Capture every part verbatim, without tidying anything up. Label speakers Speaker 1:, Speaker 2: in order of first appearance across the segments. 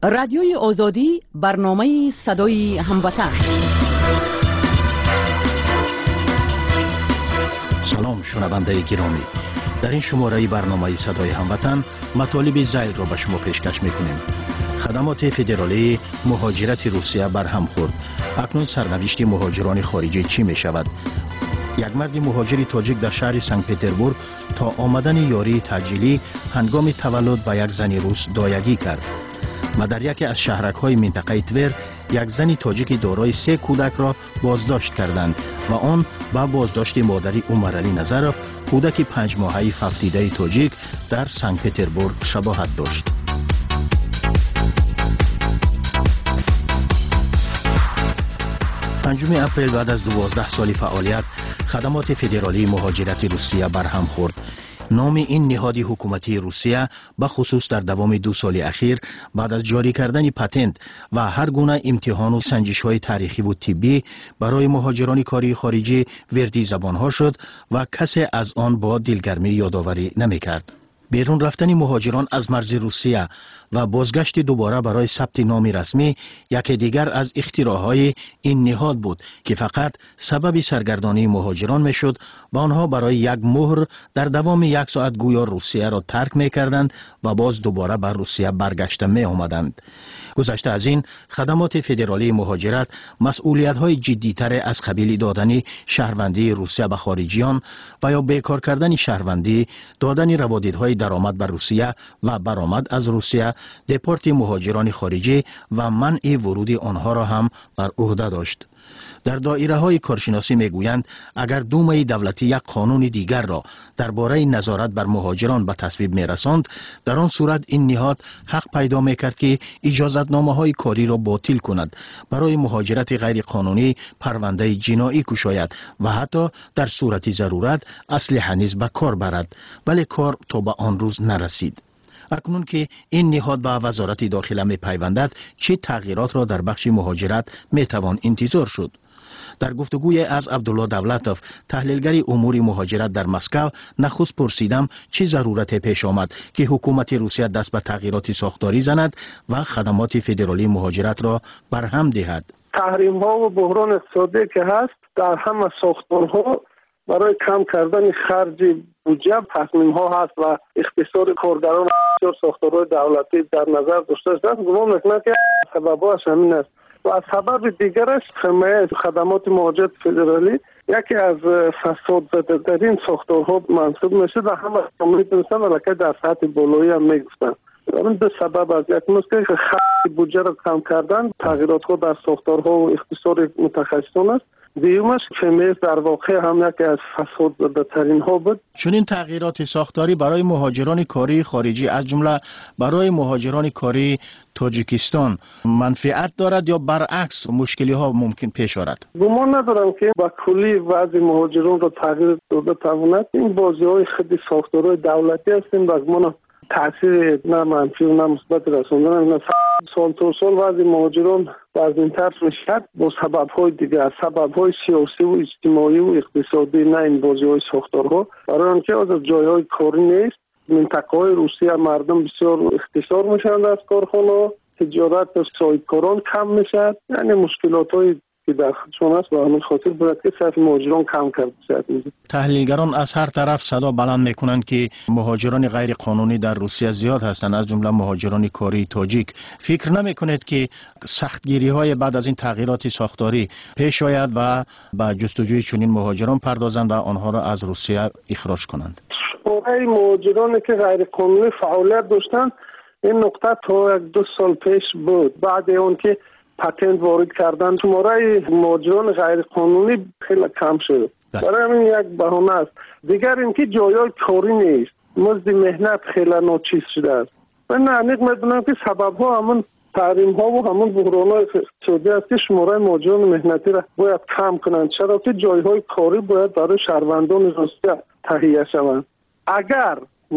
Speaker 1: رادیوی آزادی برنامه صدای هموطن.
Speaker 2: سلام شنونده گرامی، در این شماره برنامه صدای هموطن مطالب زائد را به شما پیشکش میکنیم. خدمات فدرالی مهاجرت روسیه برهم خورد. اکنون سرنوشت مهاجران خارجی چی می شود؟ یک مرد مهاجر تاجیک در شهر سنت پتربورگ تا آمدن یاری تجلیلی هنگام تولد به یک زن روس دایگی کرد. و در یکی از شهرک‌های منطقه تور یک زن تاجیک دارای سه کودک را بازداشت کردند و آن با بازداشت مادری عمرعلی نظرف، کودک پنج ماهه فقیده تاجیک در سنت پتربورگ شباهت داشت. پنجم اپریل بعد از دوازده سال فعالیت، خدمات فدرالی مهاجرت روسیه برهم خورد. نام این نهاد حکومتی روسیه به خصوص در دوام دو سال اخیر بعد از جاری کردن پتنت و هر گونه امتحان و سنجش های تاریخی و طبی برای مهاجران کاری خارجی وردی زبان ها شد و کسی از آن با دلگرمی یادآوری نمی کرد. بیرون رفتن مهاجران از مرز روسیه و بازگشت دوباره برای ثبت نام رسمی یکی دیگر از اختراعهای این نهاد بود که فقط سبب سرگردانی مهاجران میشد و آنها برای یک مهر در دوام یک ساعت گویا روسیه را ترک میکردند و باز دوباره بر روسیه برگشته می آمدند. گذشته از این، خدمات فدرالی مهاجرت مسئولیت‌های جدی‌تر از قبیل دادن شهروندی روسیه به خارجیان و یا بیکار کردن شهروندی، دادن روادیدهای درآمد به روسیه و برآمد از روسیه، دپورت مهاجران خارجی و منع ورود آنها را هم بر عهده داشت. در دایره های کارشناسی میگویند اگر دومه دولتی یک قانون دیگر را درباره نظارت بر مهاجران به تصویب میرساند، در آن صورت این نهاد حق پیدا میکرد که اجازتنامه های کاری را باطل کند، برای مهاجرت غیر قانونی پرونده جنایی گشاید و حتی در صورت ضرورت اسلحه نیز به کار برد، ولی کار تا به آن روز نرسید. اکنون که این نهاد به وزارت داخله می پیوندد، چه تغییرات را در بخش مهاجرت می توان انتظار شد؟ در گفتگوی از عبدالله دولتوف، تحلیلگر امور مهاجرت در مسکو، نخست پرسیدم چه ضرورت پیش آمد که حکومت روسیه دست به تغییرات ساختاری زند و خدمات فدرالی مهاجرت را برهم دهد.
Speaker 3: تحریم ها و بحران اقتصادی که هست در همه ساختارها برای کم کردن خرج بودجه تصمیم ها هست و اقتصاد کارگران و ساختارهای دولتی در نظر داشته است. گمان میکنم که سببش همین است. و از سبب دیگرش حمایت خدمات مهاجرت فدرالی یکی از فساد زده در این ساختارها منصوب میشه و همه میدونستن ولی در سطح بالایی هم میگفتن. این دو سبب از یک مسئله که خرج بودجه را کم کردن، تغییرات ها در ساختارها و اقتصاد متخصصان است. دیومش که در واقع هم یکی از فساد زده ترین ها بود.
Speaker 2: چون این تغییرات ساختاری برای مهاجران کاری خارجی از جمله برای مهاجران کاری تاجیکستان منفعت دارد یا برعکس مشکلی ها ممکن پیش آرد؟
Speaker 3: گمان ندارم که با کلی وضع مهاجران را تغییر داده تواند. این بازی های خیلی ساختارهای دولتی هستند و گمان تاثیر نه منفی و نه مثبت رسوندن. سال تا سال وضع مهاجران وزن‌تر میشد با سبب‌های دیگر، سبب‌های سیاسی و اجتماعی و اقتصادی، نه این بازی‌های ساختارها. برای آنکه از جای‌های کاری نیست، منطقه‌های روسیه مردم بسیار اختصار میشن از کارخانه، تجارت و صاحبکاران کم میشد، یعنی مشکلات‌های که در خودشون است و همین خاطر باید که صرف مهاجران کم کرد بشه.
Speaker 2: تحلیلگران از هر طرف صدا بلند میکنند که مهاجران غیر قانونی در روسیه زیاد هستند، از جمله مهاجران کاری تاجیک. فکر نمیکنید که سختگیری های بعد از این تغییرات ساختاری پیش آید و به جستجوی چنین مهاجران پردازند و آنها را از روسیه اخراج کنند؟
Speaker 3: شماره مهاجرانی که غیر قانونی فعالیت داشتند این نقطه تا یک دو سال پیش بود. بعد اون که پتنت وارد کردن شماره مهاجران غیر قانونی خیلی کم شد. برای همین یک بهانه است. دیگر اینکه جایای کاری نیست، مزد مهنت خیلی ناچیز شده است. من عمیق میدونم که سبب ها همون تحریم ها و همون بحران های اقتصادی است که شماره مهاجران مهنتی را باید کم کنند، چرا که جایهای کاری باید برای شهروندان روسیه تهیه شوند. اگر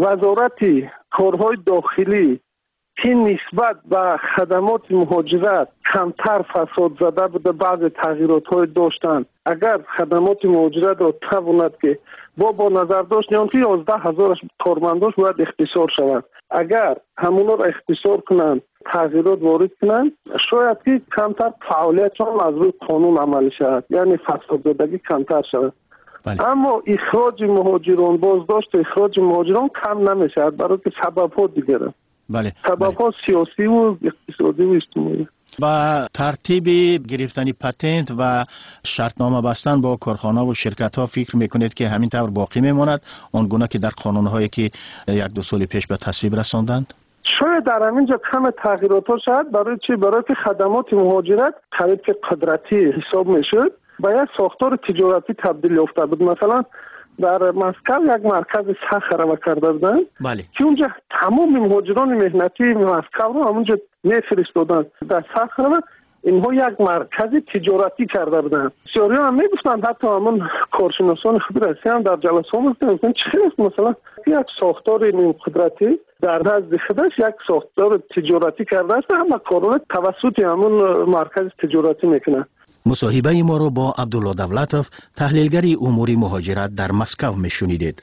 Speaker 3: وزارت کارهای داخلی که نسبت به خدمات مهاجرت کمتر فساد زده بوده، بعض تغییرات های داشتن، اگر خدمات مهاجرت را تواند که با با نظر داشت نیان که یازده هزار کارمنداش باید اختصار شوند، اگر همونا را اختصار کنند تغییرات وارد کنند شاید که کمتر فعالیتشان از روی قانون عمل شود، یعنی فساد زدگی کمتر شود. بله. اما اخراج مهاجران، بازداشت اخراج مهاجران کم نمیشود برای که سبب‌ها دیگره.
Speaker 2: بله.
Speaker 3: سبب‌ها سیاسی و اقتصادی و اجتماعی.
Speaker 2: با ترتیب گرفتن پتنت و شرطنامه بستن با کارخانه و شرکت ها فکر میکنید که همین طور باقی میماند آنگونه که در قانون هایی که یک دو سال پیش به تصویب رساندند؟
Speaker 3: شاید در همینجا کم تغییرات ها شد. برای چی؟ برای که خدمات مهاجرت خرید که قدرتی حساب میشد به یک ساختار تجارتی تبدیل یافته بود. مثلا در مسکو یک مرکز سخت را کرده بودند
Speaker 2: بله.
Speaker 3: که اونجا تمام مهاجران مهنتی مسکو رو همونجا میفرستادند در سخت را. اینها یک مرکز تجارتی کرده بودند. بسیاری هم میگفتند، حتی همون کارشناسان خبررسی هم در جلسه ها میگفتند چه مثلا یک ساختار نیم قدرتی در نزد خودش یک ساختار تجارتی کرده است، اما کارونه توسط همون مرکز تجارتی میکنه.
Speaker 2: مصاحبه ما رو با عبدالله دولتوف، تحلیلگر امور مهاجرت در مسکو میشنیدید.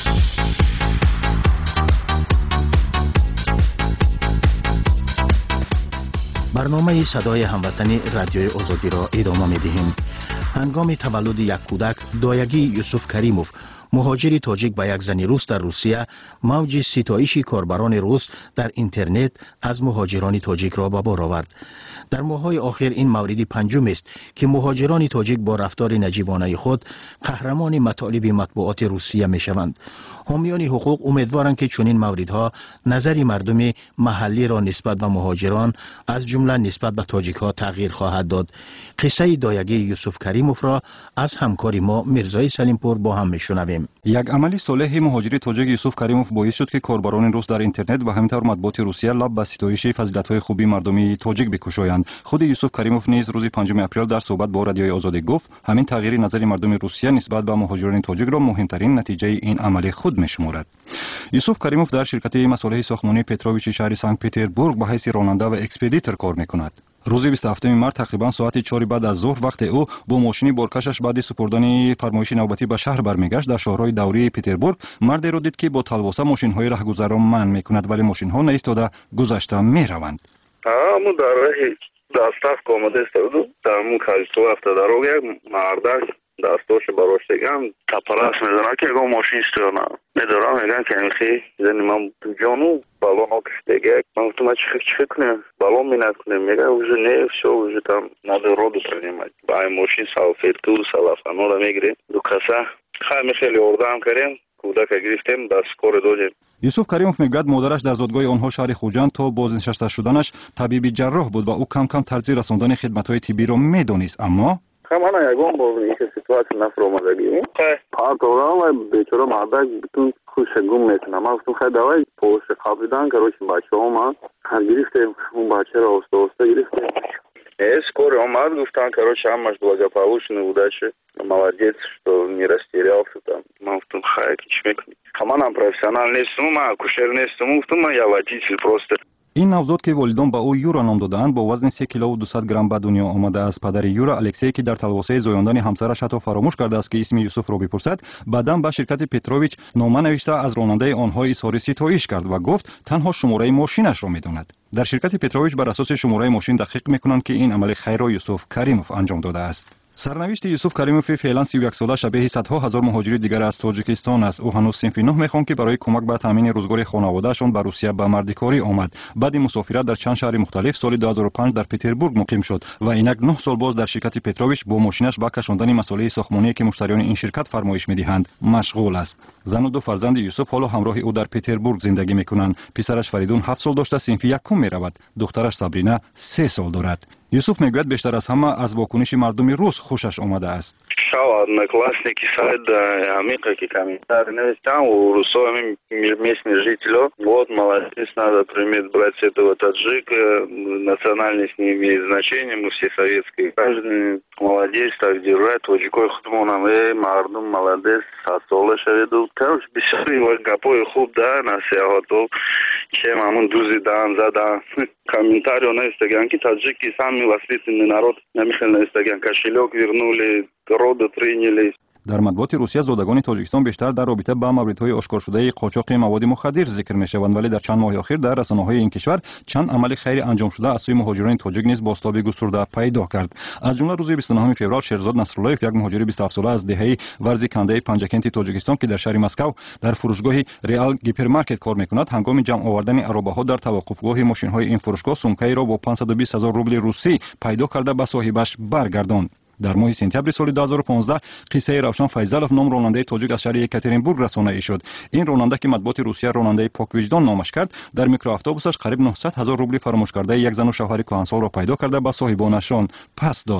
Speaker 2: برنامه صدای هموطنی رادیوی آزادی را ادامه می‌دهیم. هنگام تولد یک کودک، دایگی یوسف کریموف، مهاجر تاجیک با یک زن روس در روسیه، موج ستایش کاربران روس در اینترنت از مهاجران تاجیک را به بار آورد. در ماه‌های آخر این مورد پنجم است که مهاجران تاجیک با رفتار نجیبانه خود قهرمان مطالب مطبوعات روسیه می‌شوند. حامیان حقوق امیدوارند که چنین موردها نظر مردم محلی را نسبت به مهاجران از جمله نسبت به تاجیک‌ها تغییر خواهد داد. قصه دایگی یوسف کریموف را از همکار ما میرزای سلیمپور با هم میشنویم.
Speaker 4: یک عملی صالح مهاجر تاجیک یوسف کریموف باعث شد که کاربران روس در اینترنت و همینطور مطبوعات روسیه لب به ستایش فضیلت‌های خوبی مردمی تاجیک بکشایند. خود یوسف کریموف نیز روز پنجم اپریل در صحبت با رادیوی آزادی گفت همین تغییر نظر مردم روسیه نسبت به مهاجران تاجیک را مهمترین نتیجه این عمل خود می‌شمارد. یوسف کریموف در شرکت مصالح ساختمانی پتروویچ شهر سنت پتربورگ به حیث راننده و اکسپدیتور کار می‌کند. روز بیست و هفتم مارس تقریبا ساعت چهار بعد از ظهر وقت او با ماشین بارکشش بعد سپردن فرمایش نوبتی به شهر برمیگشت، در شهرهای دوری پتربورگ مردی را دید که با تلواسه ماشین‌های راهگذر را منع می‌کند، ولی ماشین‌ها نایستاده گذشته می‌روند.
Speaker 5: همون در راه دستاف آمده است در مو کالسو هفته دروگه مردک دستاش براشتگم تپلاس میدونه که اگه ماشین استیانا میدارم میگن که میخی زنی من تو جانو بالون آکشتگه من گفتم چه فکر کنیم بالون می نکنیم میگه اوزه نیف شو اوزه tam نده رو دوستنیم بای ماشین سالفیتو سالفانو را میگیریم دو کسا خیلی خیلی اردام کردیم کودک گرفتیم دست کار دوجیم.
Speaker 4: یوسف کریموف میگوید مادرش در زادگاه آنها شهر خوجند تا بازنشسته شدنش طبیب جراح بود و او کم کم ترجیح رساندن خدمت‌های طبی را میدانست، اما
Speaker 5: همانا یگان با این سیتواسیون نفر اومدگی پارت اورام و بیچاره مردک بتون خوش گم میتونه. ما گفتم خیلی دوای پوست خوابیدن که روش بچه ها ما گرفتیم اون بچه را اوسته اوسته گرفتیم скоро اومد گفتن که روش همش благополучно удачи молодец что не растерялся там. ما گفتم خیلی چی میکنی همانا профессионал نیستم، ما акушер نیستم، گفتم من я водитель просто.
Speaker 4: این نوزاد که والدان به او یورا نام دادند با وزن سه کیلو و دویست گرم به دنیا آمده از پدر یورا الکسی که در تلواسه زایاندن همسرش حتی فراموش کرده است که اسم یوسف را بپرسد، بعداً به شرکت پتروویچ نامه نوشته از راننده آنها اظهار ستایش کرد و گفت تنها شماره ماشینش را میداند. در شرکت پتروویچ بر اساس شماره ماشین دقیق میکنند که این عمل خیر را یوسف کریموف انجام داده است. سرنوشت یوسف کریموف فعلا سی و یک ساله شبیه صدها هزار مهاجر دیگر از تاجیکستان است. او هنوز صنف نه میخواند که برای کمک به تامین روزگار خانواده‌شان به روسیه به مردکاری آمد. بعد مسافرت در چند شهر مختلف سال دو هزار و پنج در پتربورگ مقیم شد و اینک نه سال باز در شرکت پتروویچ با ماشینش به کشاندن مسائل ساختمانی که مشتریان این شرکت فرمایش میدهند مشغول است. زن و دو فرزند یوسف حالا همراه او در پتربورگ زندگی میکنند. پسرش فریدون هفت سال داشته صنف یکم میرود. دخترش صبرینا سه سال دارد. یوسف میگوید بیشتر از همه از واکنش مردم روس خوشش آمده است.
Speaker 5: Шел одноклассники сайт Амика и комментарии навестил у русскими местных жителей. Вот молодец, надо приметь брать этого таджика, национальность не имеет значения, мы все советские граждане. Молодец, так держать, таджикой хутмонам, эй, мардум, молодец, сасолы шавиду. Короче, бисёри вальгапой хуб, да, на себя готов. Чем амун дузи дан, задан. Комментарии на Инстаграм, ки таджики сами воспитанный народ, на Михаил на Инстаграм кошелек вернули, роды приняли.
Speaker 4: در مطبوعات روسیه زادگان تاجیکستان بیشتر در رابطه با موردهای آشکار شده قاچاق مواد مخدر ذکر می‌شوند، ولی در چند ماه اخیر در رسانه‌های این کشور چند عمل خیلی انجام شده از سوی مهاجران تاجیک نیز بازتابی گسترده پیدا کرد. از جمله روز بیست و نهم فوریه شیرزاد نصراللهیف، یک مهاجر بیست و هفت ساله از دهه ورزیکنده پنجکنتی تاجیکستان که در شهر مسکو در فروشگاه ریال گیپرمارکت کار می‌کند، هنگام جمع آوردن عرابه‌ها در توقفگاه ماشین‌های این فروشگاه سومکه‌ای را با پانصد و بیست هزار روبل روسی پیدا کرده به صاحبش برگرداند. در ماه سپتامبر سال دو هزار و پانزده قصه روشن فیضلوف نام راننده تاجیک از شهر یکاترینبورگ رسانه‌ای شد. این راننده که مطبوعات روسیه راننده پاک وجدان نامش کرد، در میکرواتوبوسش قریب نهصد هزار روبل فراموش کرده یک زن و شوهر کهنسال را پیدا کرده به صاحبانشان پس داد.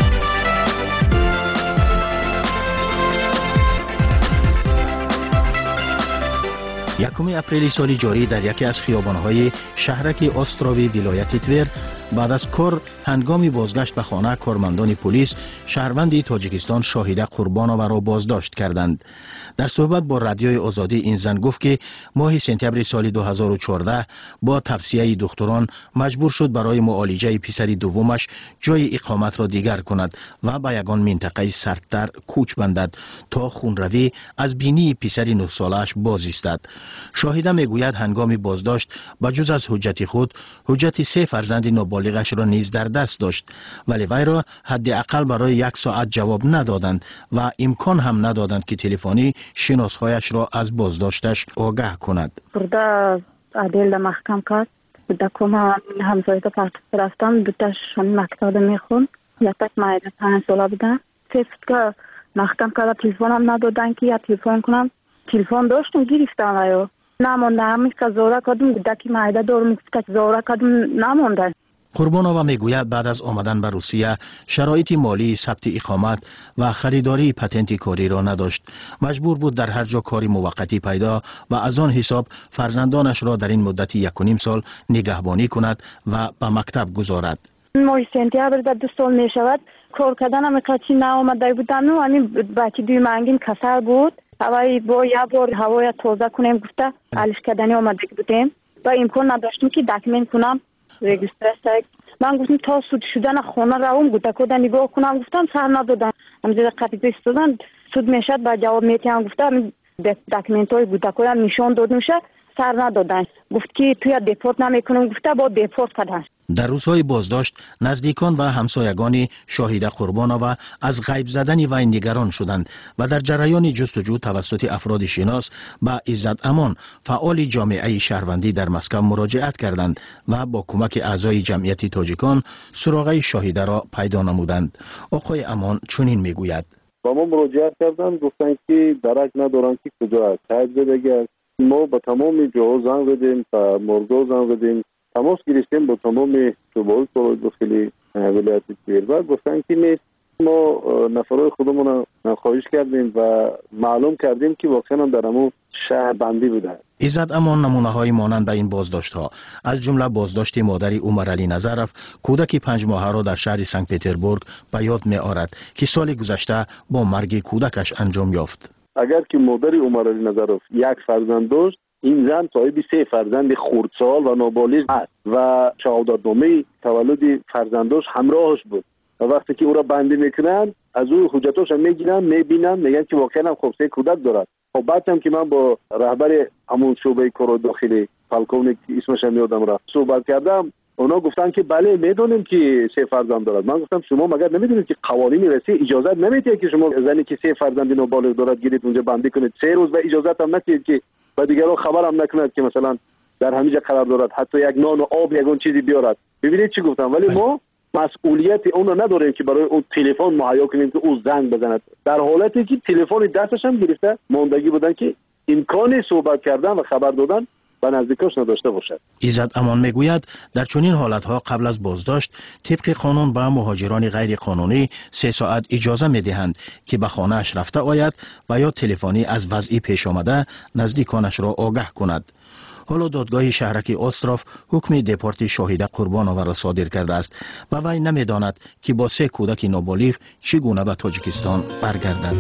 Speaker 2: یکم اپریل سال جاری در یکی از خیابان‌های شهرک استراوی ولایت تور بعد از کار هنگامی بازگشت به خانه کارمندان پلیس شهروندی تاجیکستان شاهده قربانووا را بازداشت کردند. در صحبت با رادیوی آزادی این زن گفت که ماه سپتامبر سال دو هزار و چهارده با توصیه دکتران مجبور شد برای معالجه پسر دومش جای اقامت را دیگر کند و به یگان منطقه سردتر کوچ بندد تا خونروی از بینی پسر نه سالش باز ایستد. شاهده میگوید هنگامی بازداشت بجز از حجت خود حجت سه فرزند نابالغش را نیز در دست داشت، ولی وی را حداقل برای یک ساعت جواب ندادند و امکان هم ندادند که تلفنی شناسهایش را از بازداشتش آگاه کند.
Speaker 6: برده عدل محکم کرد، برده کما همسایه تا پرت رفتم، دوتاش مکتب میخون، یکتاش مایده پنج ساله بودن. سفت که محکم کرد تلفن هم ندادن که یا تلفن کنم. تلفن داشتم گرفتم آیا نمانده همیش که زوره کدوم دکی مایده دارم که زوره کدوم نمانده.
Speaker 2: قربانووا میگوید بعد از آمدن به روسیه شرایط مالی ثبت اقامت و خریداری پتنت کاری را نداشت. مجبور بود در هر جا کاری موقتی پیدا و از آن حساب فرزندانش را در این مدت یک و نیم سال نگهبانی کند و به مکتب گذارد.
Speaker 6: ماه سپتامبر در دو سال می شود کار کردن هم کچی نآمده بودم و همین بچه دوی منگین کسر بود. اوای با یک بار هوای تازه کنیم گفته علش کردنی آمده بودیم و امکان نداشتیم که داکیومنت کنم رجیستر. من گفتم تا سود شدن خانه روم گفته کدن نگاه کنم، گفتم سر ندادن همزده قطعی استودن سود میشد با جواب میتیم گفتم داکیومنت های گفته کدن نشان داد میشه سر ندادن. گفت که توی دیپورت نمیکنم، گفته با دیپورت کردن.
Speaker 2: در روزهای بازداشت نزدیکان و همسایگان شاهده قربانووا از غیب زدن وی نگران شدند و در جریان جستجو توسط افراد شناس به عزت امان فعال جامعه شهروندی در مسکو مراجعت کردند و با کمک اعضای جمعیت تاجیکان سراغ شاهده را پیدا نمودند. آقای امان چنین میگوید:
Speaker 7: با ما مراجعت کردند، گفتند که درک ندارند که کجا است. تایید بگید ما با تمام جاها زنگ زدیم، تا مرگا زنگ زدیم، تماس گرفتیم با تمام شعبه‌های کارهای داخلی ولایت تور و گفتن که نیست. ما نفرای خودمون خواهش کردیم و معلوم کردیم که واقعا در همون شهر بندی بودن.
Speaker 2: عزت امان نمونه های مانند این بازداشت ها از جمله بازداشت مادری عمر علی نظرف کودک پنج ماهه را در شهر سنت پترزبورگ به یاد می آورد که سال گذشته با مرگ کودکش انجام یافت.
Speaker 7: اگر که مادری عمر علی نظرف یک فرزند داشت، این زن صاحب سه فرزند خردسال و نابالغ است و شهادتنامه تولد فرزنداش همراهش بود. و وقتی که او را بندی میکنن از او حجتاش هم میگیرن، میبینن، میگن که واقعا هم خب سه کودک دارد. خب بعد هم که من با رهبر همون شعبه کار داخلی پالکونیک اسمش هم یادم رفت صحبت کردم، اونا گفتن که بله میدونیم که سه فرزند دارد. من گفتم شما مگر نمیدونید که قوانین رسی اجازه نمیده که شما زنی که سه فرزند نابالغ دارد گیرید اونجا بندی کنید، سه روز به اجازه هم ندید که و دیگران خبر هم نکند که مثلا در همینجا قرار دارد، حتی یک نان و آب یگون چیزی بیارد. ببینید چی گفتم، ولی ما مسئولیت اون رو نداریم که برای اون تلفن مهیا کنیم که او زنگ بزند، در حالتی که تلفن دستش هم گرفته ماندگی بودن که امکان صحبت کردن و خبر دادن به نزدیکاش نداشته باشد.
Speaker 2: عزت امان میگوید در چنین حالتها قبل از بازداشت طبق قانون به مهاجران غیر قانونی سه ساعت اجازه میدهند که به خانه اش رفته آید و یا تلفنی از وضعی پیش آمده نزدیکانش را آگاه کند. حالا دادگاه شهرک استراف حکم دپورت شاهده قربانووا را صادر کرده است و وی نمیداند که با سه کودک نابالغ چگونه به تاجیکستان برگردد.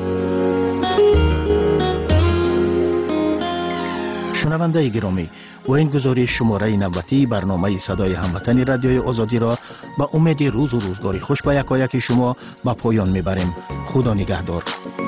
Speaker 2: شنونده گرامی، و این گزارش شماره نوبتی برنامه صدای هموطن رادیوی آزادی را با امید روز و روزگاری خوش به یکایک شما به پایان میبریم. خدا نگهدار.